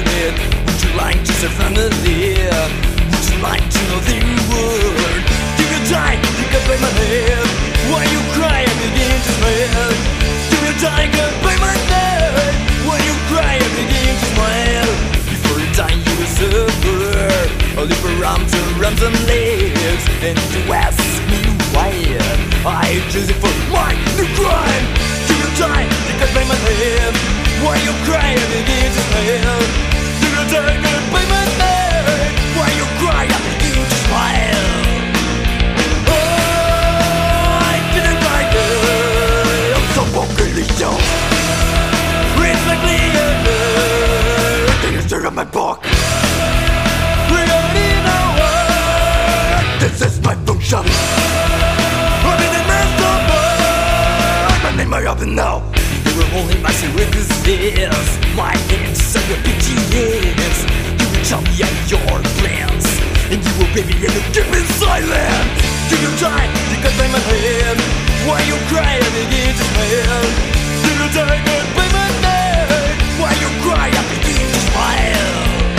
it? Would you like to say family? Would you like to know the word? Do you die? You can play my head. Why you cry and begin to smile? Do you die? You can play my head. Why you cry and begin to smile? Before you die you will suffer. All your arms and legs. And you ask me why I choose it for my new crime. Do you die? You can play my head. Why you cry and begin to smile? Do you die? You can play my head. Why you cry and begin to smile? Oh, I didn't like it. I'm so vocally young. It's like Leonard. Can you stare at my book? We already know what. This is my function. I'm in the master. My name I have now. You were only my secrets. My hands are your BTS. You will tell me of your plans, and you will baby and you keep me silent. Do you die? You can play my head. Why you cry and begin to smile? Do you die? You can play my head. Why you cry and begin to smile?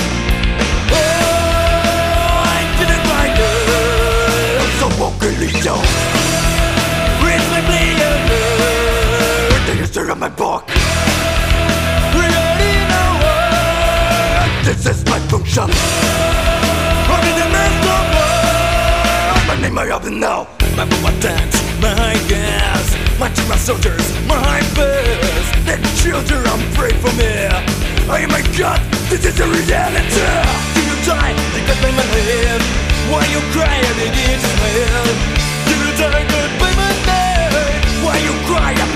Oh, I didn't like it. I'm so vocally young. It's my Leonard. Can you stare at my book? This is my function. I'm in the midst of war. My name I have now. My combatants, my gas, my team of soldiers, my best. The children pray for me. Oh my God, this is the reality. Do you die? You can play my head. Why you cry and begin to smile? Do you die? You can play my head. Why you cry?